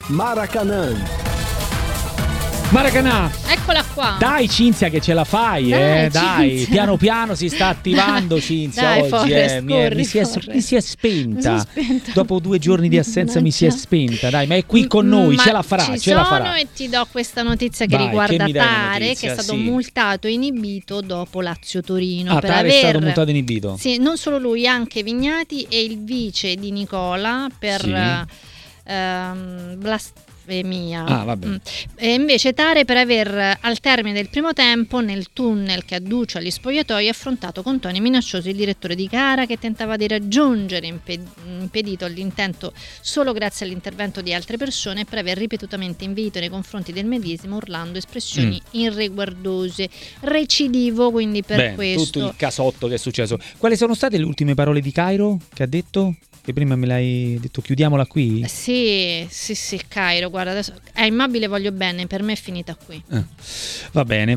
Maracanã. Eccola qua. Dai Cinzia che ce la fai, dai, piano piano si sta attivando Cinzia. Dai, oggi Forrest, mi si è spenta. Dopo 2 giorni di assenza mi si è spenta, dai, ma è qui con noi, ce la farà. E ti do questa notizia che riguarda Tare, che è stato multato e inibito dopo Lazio-Torino. Per Tare è stato multato e inibito? Sì, non solo lui, anche Vignati e il vice di Nicola per blasfemia. E invece Tare per aver, al termine del primo tempo, nel tunnel che adduce agli spogliatoi, affrontato con toni minacciosi il direttore di gara, che tentava di raggiungere, impedito all'intento solo grazie all'intervento di altre persone, per aver ripetutamente inviito nei confronti del medesimo, urlando espressioni irriguardose. Recidivo, quindi per questo. Tutto il casotto che è successo. Quali sono state le ultime parole di Cairo che ha detto? Che prima me l'hai detto, chiudiamola qui? Sì, Cairo, guarda, adesso è Immobile, voglio bene, per me è finita qui. Va bene.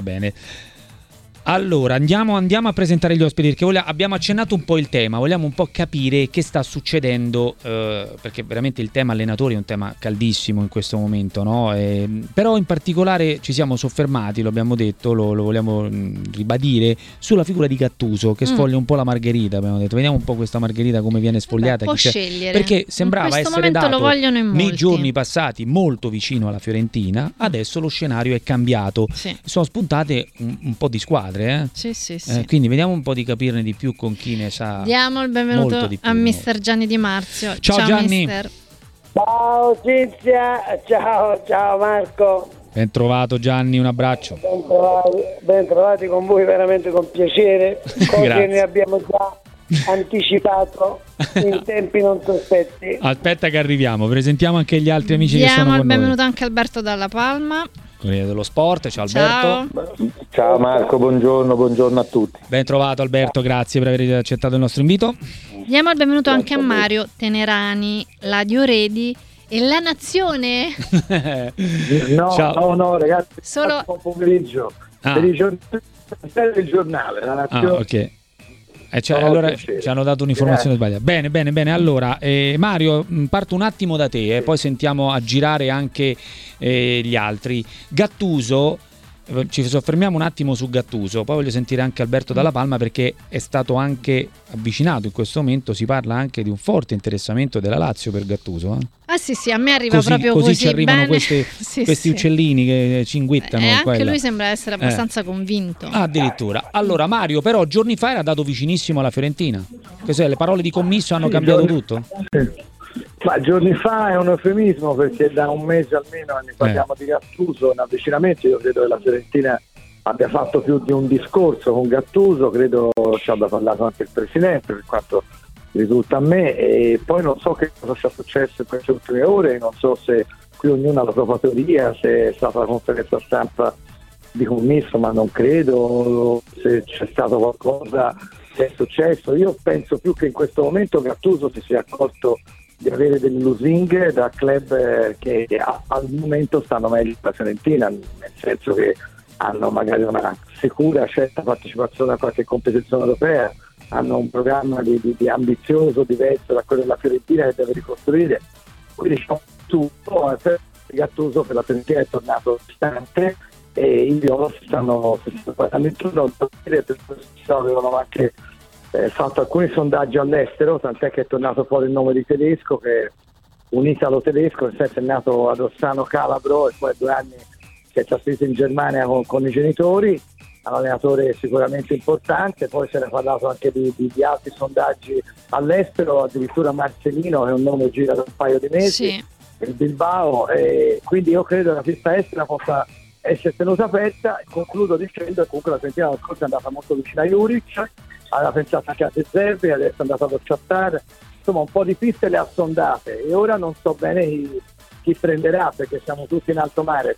Allora andiamo a presentare gli ospiti, perché abbiamo accennato un po' il tema, vogliamo un po' capire che sta succedendo, perché veramente il tema allenatori è un tema caldissimo in questo momento, no? Però in particolare ci siamo soffermati, lo abbiamo detto, lo vogliamo ribadire, sulla figura di Gattuso, che sfoglia un po' la margherita, abbiamo detto, vediamo un po' questa margherita come viene sfogliata. Può scegliere, perché sembrava essere dato lo vogliono in molti. Nei giorni passati molto vicino alla Fiorentina, adesso lo scenario è cambiato, sono spuntate un po' di squadre. Sì. Quindi vediamo un po' di capirne di più con chi ne sa. Diamo il benvenuto a Mister Gianni Di Marzio. Ciao Gianni. Mister. Ciao Cinzia, ciao Marco. Ben trovato Gianni, un abbraccio. Ben trovati con voi, veramente con piacere. Cose ne abbiamo già anticipato in tempi non sospetti. Aspetta che arriviamo, presentiamo anche gli altri amici che sono con noi. Diamo il benvenuto anche a Alberto Dalla Palma. Corriere dello Sport, ciao Alberto. Ciao Marco, buongiorno a tutti. Ben trovato Alberto, grazie per aver accettato il nostro invito. Diamo il benvenuto anche a Mario Tenerani, Ladio Redi e La Nazione. No ragazzi, solo buon pomeriggio. Per il giornale, La Nazione. Ok. Allora ci hanno dato un'informazione sbagliata. Bene. Allora, Mario, parto un attimo da te, poi sentiamo a girare anche gli altri. Gattuso, ci soffermiamo un attimo su Gattuso, poi voglio sentire anche Alberto Dalla Palma, perché è stato anche avvicinato in questo momento, si parla anche di un forte interessamento della Lazio per Gattuso. Sì, a me arriva proprio così ci arrivano bene. questi uccellini che cinguettano. E anche lui sembra essere abbastanza convinto. Addirittura. Allora Mario, però giorni fa era dato vicinissimo alla Fiorentina. Le parole di commisso hanno cambiato tutto? Ma giorni fa è un eufemismo, perché da un mese almeno ne parliamo di Gattuso, un avvicinamento. Io credo che la Fiorentina abbia fatto più di un discorso con Gattuso, credo ci abbia parlato anche il presidente, per quanto risulta a me, e poi non so che cosa sia successo in queste ultime ore, non so se qui ognuno ha la propria teoria, se è stata la conferenza stampa di commisso, ma non credo, se c'è stato qualcosa che è successo. Io penso più che in questo momento Gattuso si sia accorto di avere delle lusinghe da club che al momento stanno meglio la Fiorentina, nel senso che hanno magari una sicura certa partecipazione a qualche competizione europea, hanno un programma di ambizioso, diverso da quello della Fiorentina, che deve ricostruire. Quindi diciamo tutto, Gattuso per la Fiorentina è tornato distante, e i viola si stanno guardando intorno, avevano anche fatto alcuni sondaggi all'estero, tant'è che è tornato fuori il nome di Tedesco, che è un italo-tedesco, nel senso è nato ad Ossano Calabro e poi 2 anni si è trasferito in Germania con i genitori, un allenatore sicuramente importante. Poi se ne è parlato anche di altri sondaggi all'estero, addirittura Marcelino, che è un nome che gira da un paio di mesi, il Bilbao, e quindi io credo che la pista estera possa essere tenuta aperta. Concludo dicendo che comunque la Fiorentina l'anno scorso è andata molto vicina a Juric, aveva pensato anche a De Zerbi, adesso è andato ad Shakhtar, insomma un po' di piste le ha sondate, e ora non so bene chi prenderà, perché siamo tutti in alto mare.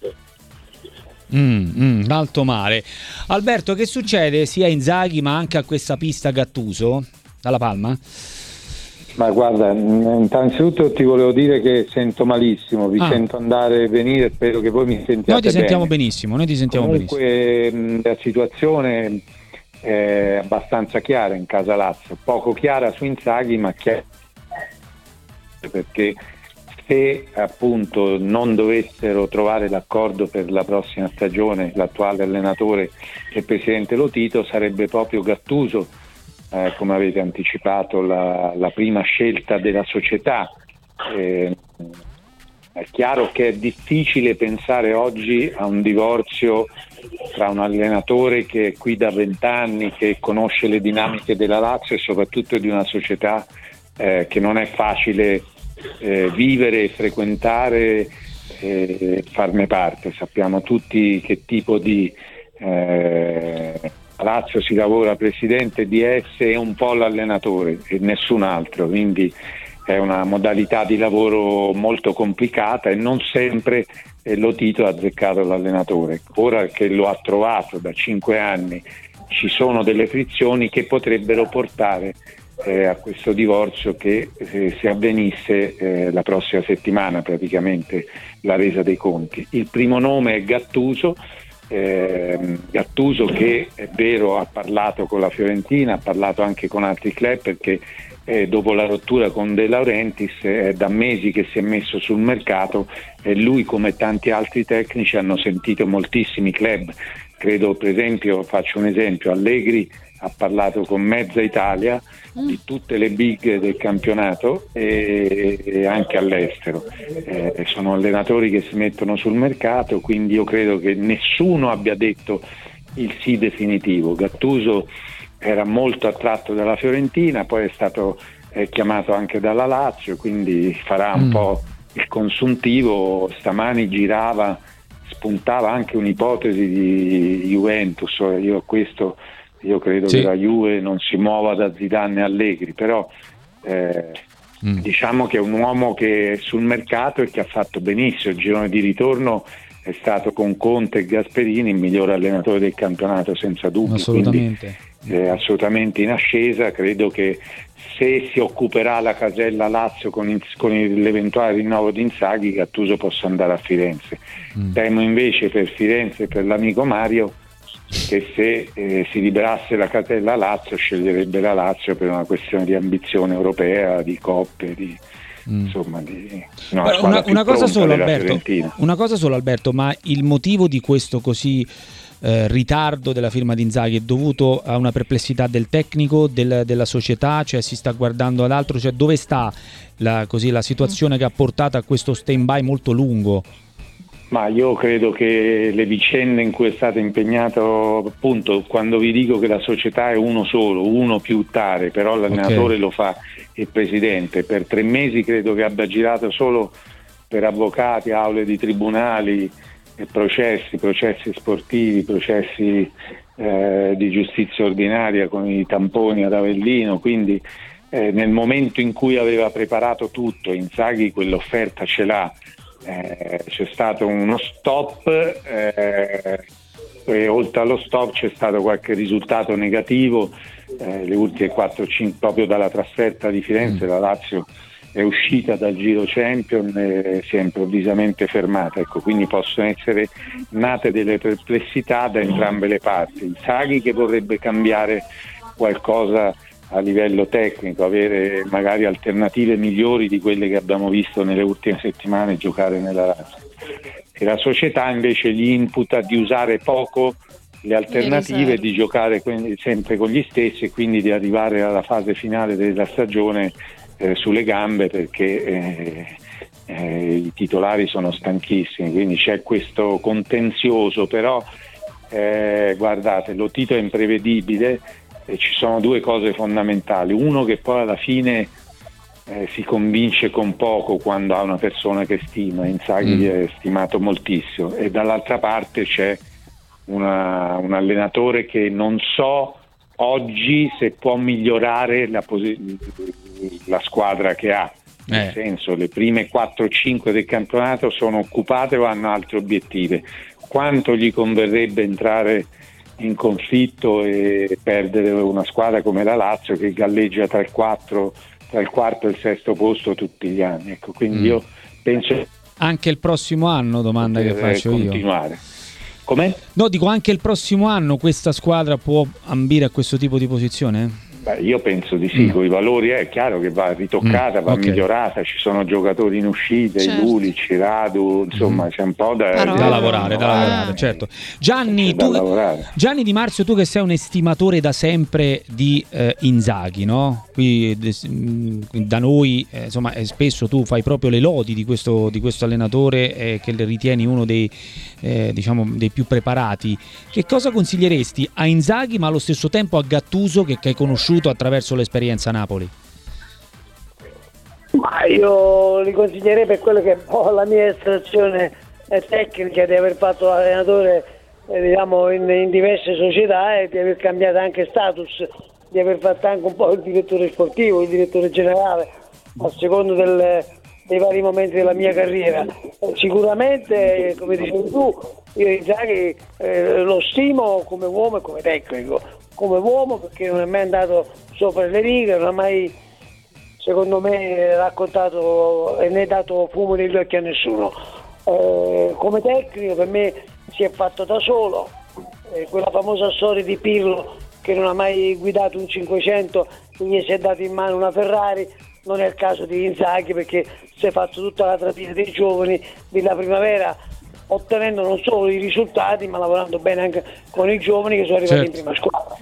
Alto mare. Alberto, che succede sia a Inzaghi ma anche a questa pista Gattuso? Dalla Palma? Ma guarda, innanzitutto ti volevo dire che sento malissimo, vi sento andare e venire, spero che voi mi sentiate. Noi ti sentiamo bene. benissimo, Comunque, la situazione è abbastanza chiara in casa Lazio, poco chiara su Inzaghi, ma chiara perché se appunto non dovessero trovare l'accordo per la prossima stagione, l'attuale allenatore e presidente Lotito, sarebbe proprio Gattuso, come avete anticipato, la prima scelta della società. È chiaro che è difficile pensare oggi a un divorzio tra un allenatore che è qui da 20 anni, che conosce le dinamiche della Lazio e soprattutto di una società che non è facile vivere, frequentare e farne parte. Sappiamo tutti che tipo di Lazio si lavora, presidente, DS e un po' l'allenatore e nessun altro, quindi è una modalità di lavoro molto complicata e non sempre Lotito ha azzeccato l'allenatore. Ora che lo ha trovato da 5 anni ci sono delle frizioni che potrebbero portare a questo divorzio che se avvenisse la prossima settimana, praticamente la resa dei conti. Il primo nome è Gattuso che è vero ha parlato con la Fiorentina, ha parlato anche con altri club, perché dopo la rottura con De Laurentiis è da mesi che si è messo sul mercato e lui, come tanti altri tecnici, hanno sentito moltissimi club. Credo, per esempio, faccio un esempio, Allegri ha parlato con mezza Italia di tutte le big del campionato e anche all'estero. Sono allenatori che si mettono sul mercato, quindi io credo che nessuno abbia detto il sì definitivo. Gattuso era molto attratto dalla Fiorentina, poi è stato chiamato anche dalla Lazio, quindi farà un po' il consuntivo. Stamani spuntava anche un'ipotesi di Juventus. Io credo che la Juve non si muova da Zidane e Allegri, però diciamo che è un uomo che è sul mercato e che ha fatto benissimo. Il girone di ritorno è stato con Conte e Gasperini il miglior allenatore del campionato, senza dubbio. Assolutamente. Quindi, assolutamente in ascesa. Credo che se si occuperà la casella Lazio con l'eventuale rinnovo di Inzaghi, Gattuso possa andare a Firenze. Temo invece per Firenze e per l'amico Mario che se si liberasse la casella Lazio, sceglierebbe la Lazio per una questione di ambizione europea, di coppe, insomma una cosa solo, Alberto, ma il motivo di questo così ritardo della firma di Inzaghi è dovuto a una perplessità del tecnico, della società, cioè si sta guardando ad altro, cioè dove sta la situazione che ha portato a questo stand-by molto lungo? Ma io credo che le vicende in cui è stato impegnato, appunto, quando vi dico che la società è uno solo, uno più tare, però l'allenatore lo fa il presidente, per 3 mesi credo che abbia girato solo per avvocati, aule di tribunali, processi sportivi, processi di giustizia ordinaria con i tamponi ad Avellino, quindi nel momento in cui aveva preparato tutto, Inzaghi quell'offerta ce l'ha. C'è stato uno stop e oltre allo stop c'è stato qualche risultato negativo, le ultime 4-5 proprio dalla trasferta di Firenze. La Lazio è uscita dal Giro Champion e si è improvvisamente fermata, ecco, quindi possono essere nate delle perplessità da entrambe le parti. Inzaghi che vorrebbe cambiare qualcosa a livello tecnico, avere magari alternative migliori di quelle che abbiamo visto nelle ultime settimane giocare nella Lazio, e la società invece gli imputa di usare poco le alternative, di giocare sempre con gli stessi e quindi di arrivare alla fase finale della stagione sulle gambe, perché i titolari sono stanchissimi, quindi c'è questo contenzioso. Però guardate, Lotito è imprevedibile. E ci sono 2 cose fondamentali: uno, che poi alla fine si convince con poco quando ha una persona che stima. Inzaghi è stimato moltissimo, e dall'altra parte c'è un allenatore che non so oggi se può migliorare la squadra che ha, nel senso, le prime 4-5 del campionato sono occupate o hanno altre obiettive. Quanto gli converrebbe entrare in conflitto e perdere una squadra come la Lazio, che galleggia tra il quarto e il sesto posto tutti gli anni, ecco, quindi io penso anche il prossimo anno, domanda che faccio continuare. Come? No, dico, anche il prossimo anno questa squadra può ambire a questo tipo di posizione? Io penso di sì, con i valori è chiaro che va ritoccata, va migliorata, ci sono giocatori in uscita, i Lulic, Radu, insomma c'è un po' da lavorare, certo. Gianni Di Marzio, tu che sei un estimatore da sempre di Inzaghi, no? Qui da noi insomma spesso tu fai proprio le lodi di questo allenatore che le ritieni uno dei più preparati. Che cosa consiglieresti a Inzaghi ma allo stesso tempo a Gattuso che hai conosciuto attraverso l'esperienza a Napoli? Ma io li consiglierei per quello che la mia estrazione tecnica di aver fatto l'allenatore in diverse società e di aver cambiato anche status, di aver fatto anche un po' il direttore sportivo, il direttore generale a secondo dei vari momenti della mia carriera. Sicuramente, come dicevi tu, io Inzaghi lo stimo come uomo e come tecnico. Come uomo perché non è mai andato sopra le righe, non ha mai, secondo me, raccontato e né dato fumo negli occhi a nessuno. Come tecnico per me si è fatto da solo, quella famosa storia di Pirlo che non ha mai guidato un 500 e gli si è dato in mano una Ferrari, non è il caso di Inzaghi perché si è fatto tutta la tratina dei giovani della primavera, ottenendo non solo i risultati ma lavorando bene anche con i giovani che sono arrivati in prima squadra.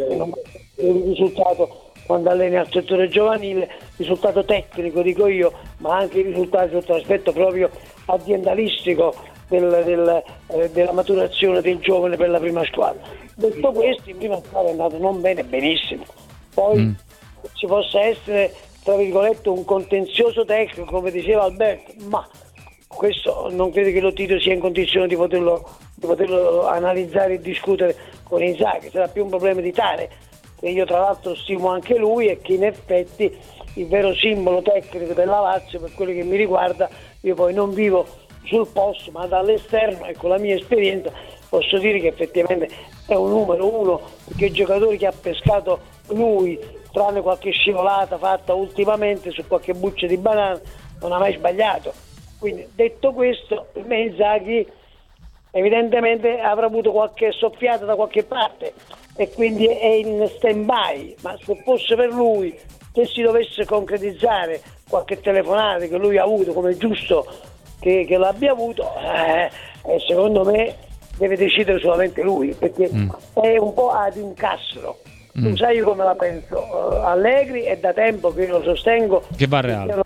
Il risultato quando alleni al settore giovanile, risultato tecnico dico io, ma anche i risultati sotto l'aspetto proprio aziendalistico della maturazione del giovane per la prima squadra. Detto questo, in prima squadra è andato non bene, benissimo. Poi ci possa essere, tra virgolette, un contenzioso tecnico, come diceva Alberto, ma questo non credo che lo Tito sia in condizione di poterlo analizzare e discutere con Inzaghi. Sarà più un problema di Tare, che io tra l'altro stimo anche lui e che in effetti il vero simbolo tecnico della Lazio, per quello che mi riguarda, io poi non vivo sul posto ma dall'esterno e con la mia esperienza posso dire che effettivamente è un numero uno, perché i giocatori che ha pescato lui, tranne qualche scivolata fatta ultimamente su qualche buccia di banana, non ha mai sbagliato. Quindi detto questo, per me Inzaghi evidentemente avrà avuto qualche soffiata da qualche parte e quindi è in stand by, ma se fosse per lui che si dovesse concretizzare qualche telefonata che lui ha avuto, come è giusto che l'abbia avuto, secondo me deve decidere solamente lui, perché è un po' ad incastro. Tu sai come la penso, Allegri è da tempo che io lo sostengo che va Real,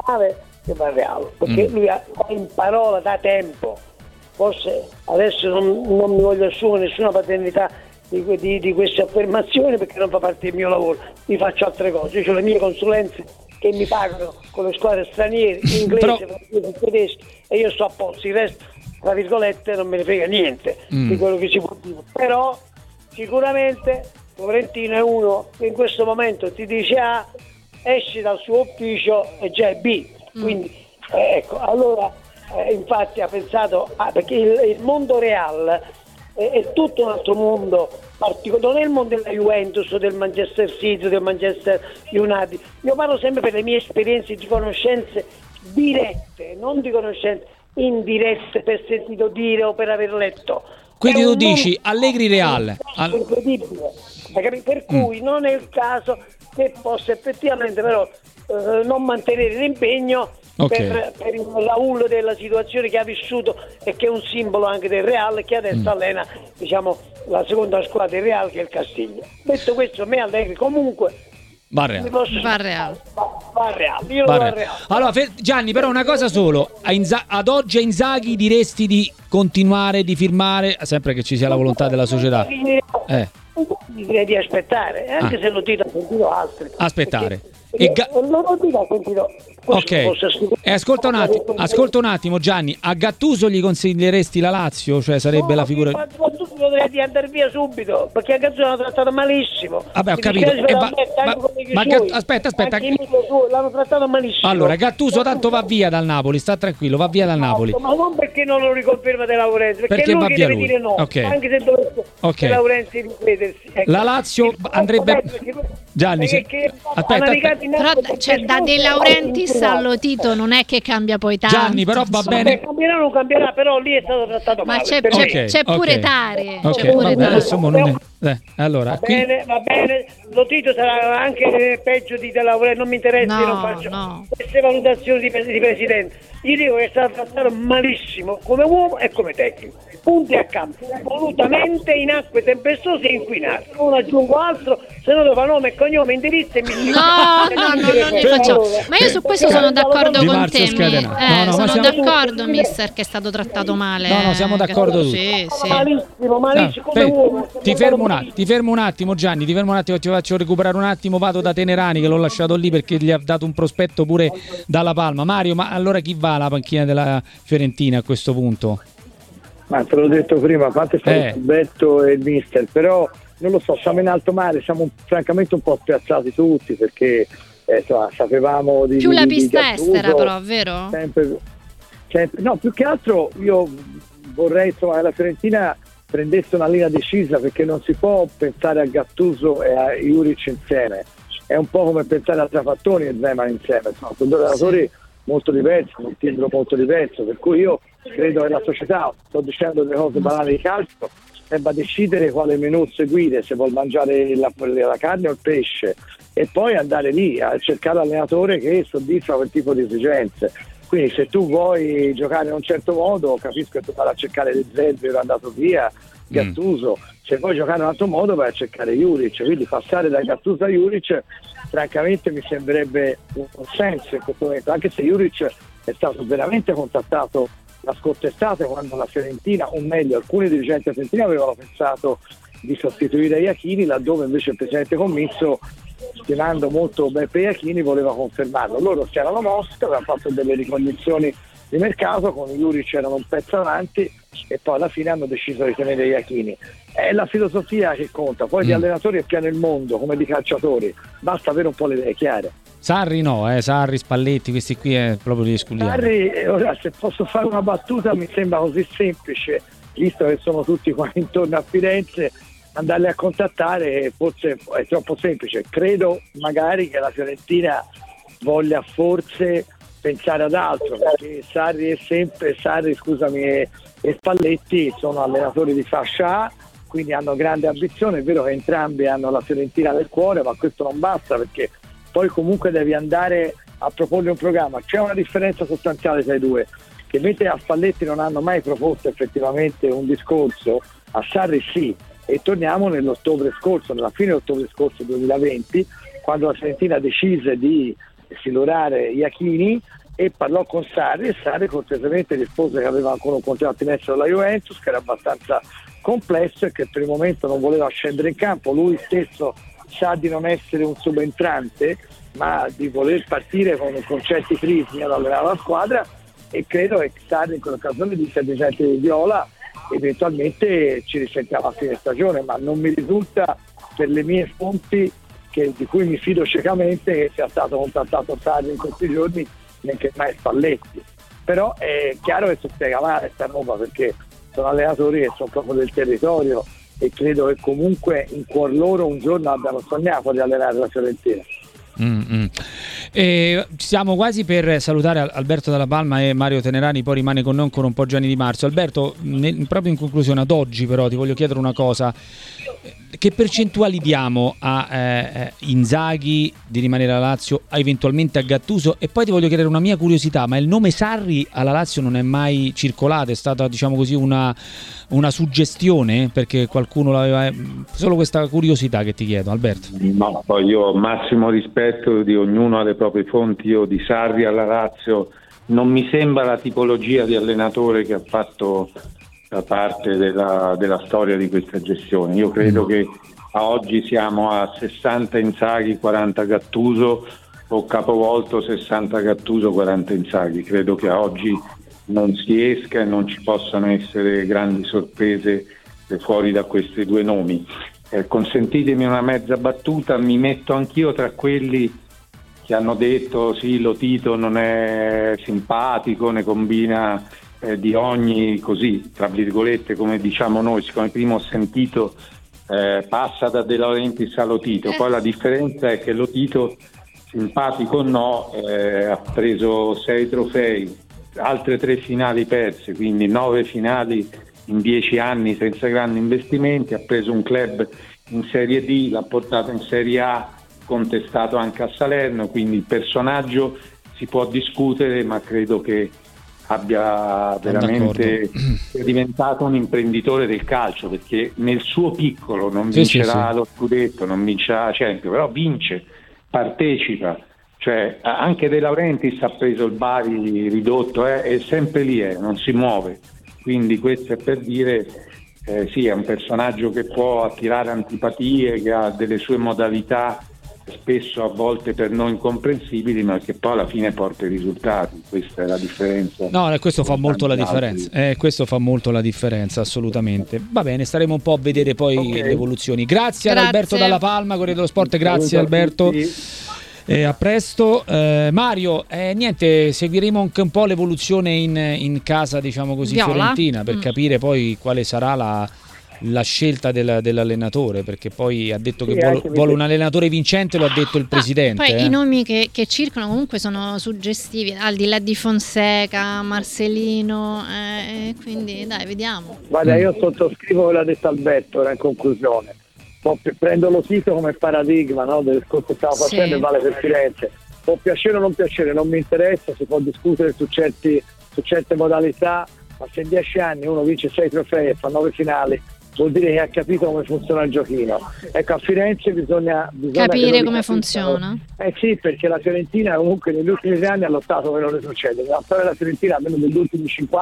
perché lui ha in parola da tempo, forse adesso non mi voglio assumere nessuna paternità di queste affermazioni perché non fa parte del mio lavoro, mi faccio altre cose, io ho le mie consulenze che mi pagano con le squadre straniere, inglese, francese, tedesco, e io sto a posto, il resto tra virgolette non me ne frega niente di quello che si può dire, però sicuramente Florentino è uno che in questo momento ti dice A, esce dal suo ufficio e già è B, quindi ecco, allora infatti ha pensato perché il mondo Real è tutto un altro mondo particolare, non è il mondo della Juventus o del Manchester City, del Manchester United. Io parlo sempre per le mie esperienze di conoscenze dirette, non di conoscenze indirette per sentito dire o per aver letto. Quindi tu dici Allegri Real incredibile, per cui non è il caso che possa effettivamente però non mantenere l'impegno per il Raul della situazione che ha vissuto e che è un simbolo anche del Real, che adesso allena la seconda squadra del Real, che è il Castiglia. Detto questo, a me Allegri comunque va Real. Va Real. Allora Gianni, però una cosa solo, ad oggi a Inzaghi diresti di continuare, di firmare, sempre che ci sia la volontà della società? Direi di aspettare, anche se lo Tito ha sentito altri. Aspettare. Ascolta un attimo Gianni, a Gattuso gli consiglieresti la Lazio? Cioè sarebbe la figura... Gattuso dovrei di andare via subito, perché a Gattuso l'hanno trattato malissimo. Vabbè, ho capito. Aspetta. L'hanno trattato malissimo. Allora, Gattuso tanto va via dal Napoli, sta tranquillo, va via dal Napoli. Ma non perché non lo riconferma De Laurentiis, perché lui va via deve dire no, anche se dovesse De Laurentiis ricredersi. La Lazio andrebbe... Gianni, aspetta. Però da De Laurentiis allo Tito non è che cambia poi tanto. Gianni, però va bene. Non cambierà, però lì è stato trattato male. Ma c'è pure Tare. Adesso Allora, va bene, lo Tito sarà anche peggio di Della Volere, non mi interessa, io non faccio queste valutazioni di presidente. Io dico che è stato trattato malissimo come uomo e come tecnico, punti a campo, volutamente in acque tempestose e inquinate. Non aggiungo altro, se no devo nome e cognome, indirizzo e mi non li facciamo. Ma io su questo sono d'accordo con te. Sono d'accordo, mister, che è stato trattato male. No, siamo d'accordo tutti. Sì. Malissimo come uomo. Ti fermo un attimo, Gianni, ti faccio recuperare un attimo, vado da Tenerani che l'ho lasciato lì perché gli ha dato un prospetto pure dalla Palma. Mario, ma allora chi va alla panchina della Fiorentina a questo punto? Ma te l'ho detto prima, a parte Roberto e il mister, però non lo so, siamo in alto mare, siamo francamente un po' spiazzati tutti perché sapevamo di più la pista di estera, però, vero? Sempre, no, più che altro io vorrei che la Fiorentina prendesse una linea decisa, perché non si può pensare a Gattuso e a Juric insieme, è un po' come pensare a Trapattoni e Zeman insieme, sono due allenatori molto diversi, un timbro molto diverso, per cui io credo che la società, sto dicendo delle cose banali di calcio, debba decidere quale menù seguire, se vuol mangiare la carne o il pesce, e poi andare lì a cercare l'allenatore che soddisfa quel tipo di esigenze. Quindi se tu vuoi giocare in un certo modo, capisco che tu vai a cercare De Zerbi, era andato via, Gattuso, se vuoi giocare in un altro modo vai a cercare Juric, quindi passare da Gattuso a Juric francamente mi sembrerebbe un senso in questo momento, anche se Juric è stato veramente contattato la scorsa estate, quando la Fiorentina, o meglio alcuni dirigenti della Fiorentina avevano pensato di sostituire Iachini, laddove invece il presidente commisso, stimando molto Beppe Iachini, voleva confermarlo. Loro si erano mossi, avevano fatto delle ricognizioni di mercato, con Juric erano un pezzo avanti e poi alla fine hanno deciso di tenere Iachini. È la filosofia che conta, poi di allenatori è pieno il mondo, come di calciatori, basta avere un po' le idee chiare. Sarri Sarri, Spalletti, questi qui è proprio li escludiamo. Sarri, ora se posso fare una battuta, mi sembra così semplice, visto che sono tutti qua intorno a Firenze, andarli a contattare forse è troppo semplice. Credo magari che la Fiorentina voglia forse pensare ad altro, perché Sarri e Spalletti sono allenatori di fascia A, quindi hanno grande ambizione. È vero che entrambi hanno la Fiorentina nel cuore, ma questo non basta, perché poi comunque devi andare a proporre un programma. C'è una differenza sostanziale tra i due, che mentre a Spalletti non hanno mai proposto effettivamente un discorso, a Sarri sì. E torniamo nell'ottobre scorso, nella fine ottobre scorso 2020, quando la Fiorentina decise di silurare Iachini e parlò con Sarri, e Sarri cortesemente rispose che aveva ancora un contratto in essere alla Juventus, che era abbastanza complesso e che per il momento non voleva scendere in campo. Lui stesso sa di non essere un subentrante, ma di voler partire con concetti crisi ad allenare la squadra, e credo che Sarri in quell'occasione disse al dirigente di Viola eventualmente ci risentiamo a fine stagione, ma non mi risulta, per le mie fonti di cui mi fido ciecamente, che sia stato contattato Sarri in questi giorni, neanche mai Spalletti. Però è chiaro che si spiega male sta roba, perché sono allenatori che sono proprio del territorio e credo che comunque in cuor loro un giorno abbiano sognato di allenare la Fiorentina. Siamo quasi per salutare Alberto Dalla Palma e Mario Tenerani, poi rimane con noi ancora un po' Gianni Di Marzio. Alberto, proprio in conclusione, ad oggi però ti voglio chiedere una cosa: che percentuali diamo a Inzaghi di rimanere alla Lazio, eventualmente a Gattuso? E poi ti voglio chiedere una mia curiosità: ma il nome Sarri alla Lazio non è mai circolato? È stata, diciamo così, una suggestione, perché qualcuno l'aveva? Solo questa curiosità che ti chiedo, Alberto. No, poi io ho massimo rispetto di ognuno alle proprie fonti. Io di Sarri alla Lazio non mi sembra la tipologia di allenatore che ha fatto da parte della storia di questa gestione. Io credo che a oggi siamo a 60 Inzaghi, 40 Gattuso, o capovolto 60 Gattuso, 40 Inzaghi. Credo che a oggi non si esca e non ci possano essere grandi sorprese fuori da questi due nomi. Consentitemi una mezza battuta, mi metto anch'io tra quelli che hanno detto sì, lo Tito non è simpatico, ne combina di ogni, così tra virgolette, come diciamo noi. Siccome prima ho sentito passa da De Laurentiis a Lo Tito, poi la differenza è che Lo Tito, simpatico o no, ha preso 6 trofei, altre 3 finali perse, quindi 9 finali in 10 anni senza grandi investimenti, ha preso un club in Serie D, l'ha portato in Serie A, contestato anche a Salerno, quindi il personaggio si può discutere, ma credo che abbia veramente è diventato un imprenditore del calcio, perché nel suo piccolo non vincerà lo scudetto, non vincerà la Champions, però vince, partecipa, cioè anche De Laurentiis ha preso il Bari ridotto, è sempre lì, non si muove, quindi questo è per dire sì, è un personaggio che può attirare antipatie, che ha delle sue modalità spesso a volte per noi incomprensibili, ma che poi alla fine porta i risultati. Questa è la differenza. No, questo fa molto la differenza. Questo fa molto la differenza, assolutamente. Va bene, staremo un po' a vedere poi le evoluzioni. Grazie ad Alberto Dalla Palma, Corriere dello Sport. Grazie Alberto. A presto. Mario, niente, seguiremo anche un po' l'evoluzione in casa, diciamo così, Viola, fiorentina, per capire poi quale sarà la scelta dell'allenatore, perché poi ha detto che vuole un allenatore vincente, lo ha detto il presidente. Poi i nomi che circolano comunque sono suggestivi, al di là di Fonseca, Marcelino, quindi dai, vediamo. Guarda, io sottoscrivo quello che ha detto Alberto, ora in conclusione. Prendo lo sito come paradigma, no, del discorso che stiamo facendo, e vale per Firenze. Può piacere o non piacere, non mi interessa, si può discutere su certe modalità, ma se in 10 anni uno vince 6 trofei e fa 9 finali, vuol dire che ha capito come funziona il giochino. Ecco, a Firenze bisogna capire come funziona. Sì, perché la Fiorentina comunque negli ultimi 3 anni ha lottato per non ritrocedere. La storia della Fiorentina, almeno negli ultimi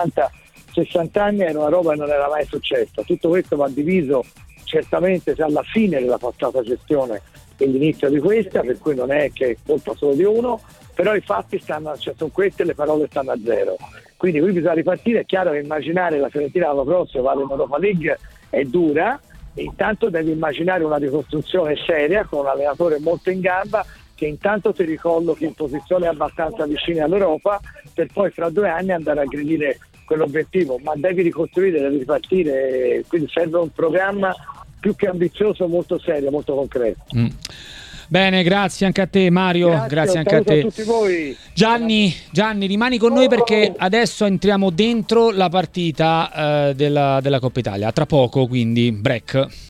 50-60 anni, era una roba che non era mai successa. Tutto questo va diviso certamente alla fine della passata gestione e l'inizio di questa, per cui non è che è colpa solo di uno, però i fatti sono questi e le parole stanno a zero. Quindi qui bisogna ripartire. È chiaro che immaginare la Fiorentina l'anno prossimo vale in Europa League è dura, e intanto devi immaginare una ricostruzione seria con un allenatore molto in gamba, che intanto ti ricollochi in posizione abbastanza vicina all'Europa, per poi fra 2 anni andare a aggredire quell'obiettivo, ma devi ricostruire, devi ripartire, quindi serve un programma più che ambizioso, molto serio, molto concreto. Bene, grazie anche a te Mario, grazie anche a te. A tutti voi. Gianni, rimani con noi perché adesso entriamo dentro la partita della Coppa Italia, tra poco, quindi break.